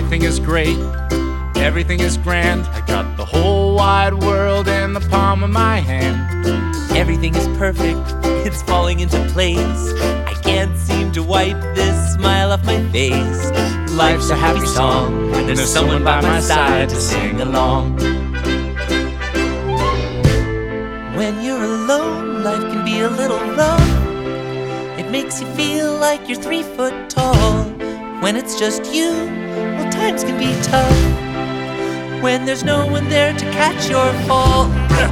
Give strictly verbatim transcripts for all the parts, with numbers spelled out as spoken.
Everything is great, everything is grand. I got the whole wide world in the palm of my hand. Everything is perfect, it's falling into place. I can't seem to wipe this smile off my face. Life's a happy song, and there's someone by my side to sing along. When you're alone, life can be a little rough. It makes you feel like you're three foot tall. When it's just you, well, times can be tough. When there's no one there to catch your fall.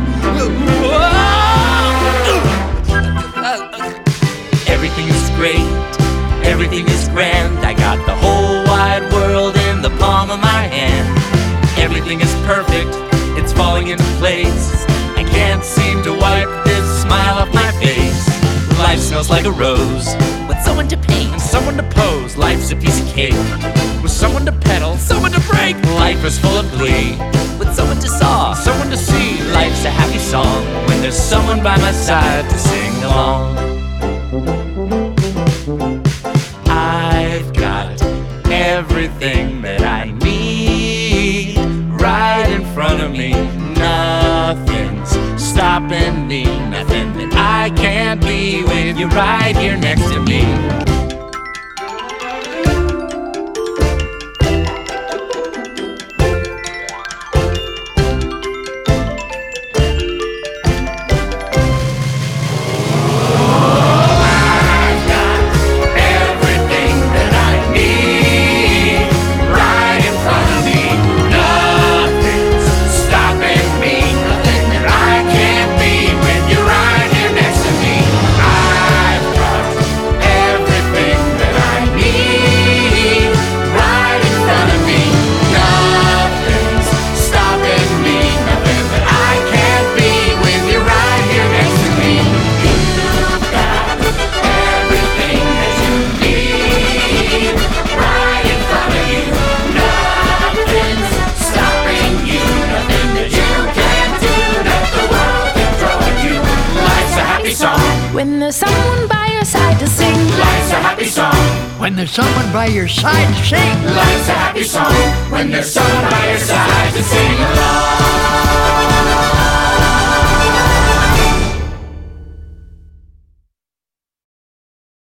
Everything is great, everything is grand. I got the whole wide world in the palm of my hand. Everything is perfect, it's falling into place. I can't seem to wipe this smile off my face. Life smells like a rose, with someone to paint And someone to pose, Life's a piece of cake, with someone to pedal, someone to break. life is full of glee, With someone to saw, someone to see. life's a happy song. When there's someone by my side to sing along. I've got everything that I need right in front of me. Nothing's stopping me, nothing that I can't be with you right here next to me. When there's someone by your side to sing, Life's a happy song. When there's someone by your side to sing, Life's a happy song. When there's someone by your side to sing along.